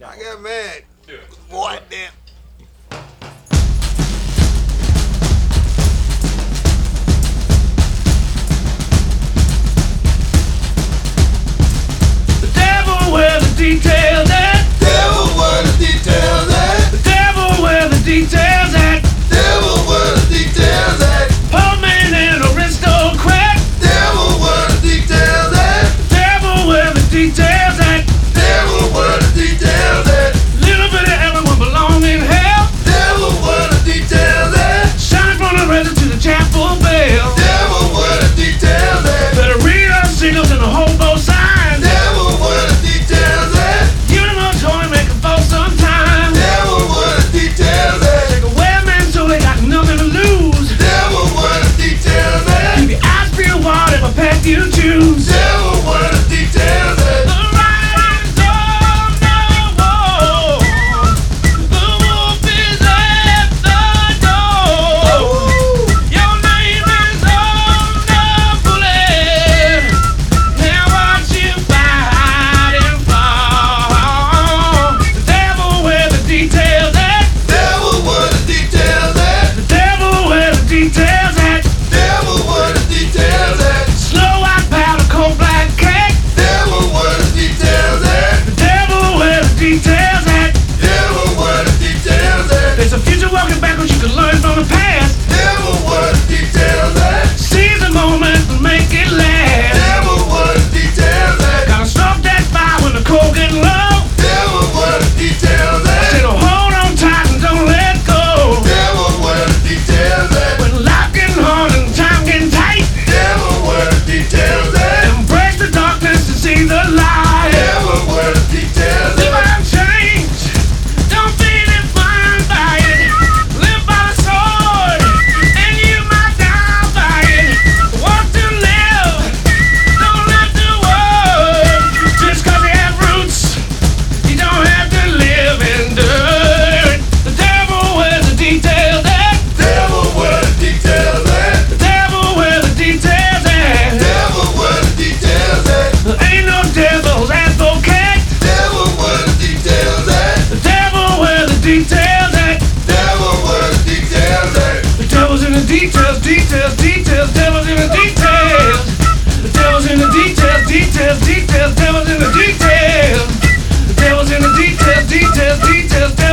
I got mad. Yeah. What damn? The devil wear the details at. Devil where the details at. The devil wear the details at. Devil where the details at. Poor man and aristocrat. Devil where the details at. The devil wear the details at. Devil where the details at. Little bit of everyone belong in hell. Devil where the details at. Shining from the resin to the chapel bell. Devil where the details at. Better read our signals and the hobo signs. Devil where the details at. Give them a toy, make them fall sometime. Devil where the details at. Take away a man so they got nothing to lose. Devil where the details at. Keep your eyes peeled wide if a path you choose. Devil where the details at. The writing's on the wall. The wolf is at the door. Your name is on the bullet. Now watch you fight and fall. The devil wear the details at. Devil where the details at. The devil wear the details at. Devil where the details at. Slow white powder, cold black cake. Devil where the details at. The devil wear the details at. Devil where the details at. There's a future walking backwards you can learn from the past. Devil where the details at. Seize the moment and make it last. Devil where the details at. Gotta stop that fire when the cold get low. Devil where the details Say at. no, hold on tight and don't let go. Devil where the details at. When life getting hard and time getting tight, Devil where the details at. embrace the darkness and see the light. Devil where the details Live at. on change, don't be defined by it. Live by the sword, and you might die by it. Want to live, don't let the world. Just 'cause you have roots, you don't have to live in dirt. The devil wears the details at. Devil where the details at. The devil wears the details at. Devil where the details at. There ain't no devil's advocate. Devil where the details at. The devil wears the details at. Devil where the details at. The devil's in the details, details, details, devil's in the details. The devil's in the details, details, details, devil's in the details. The devil's in the details, details, details, devil's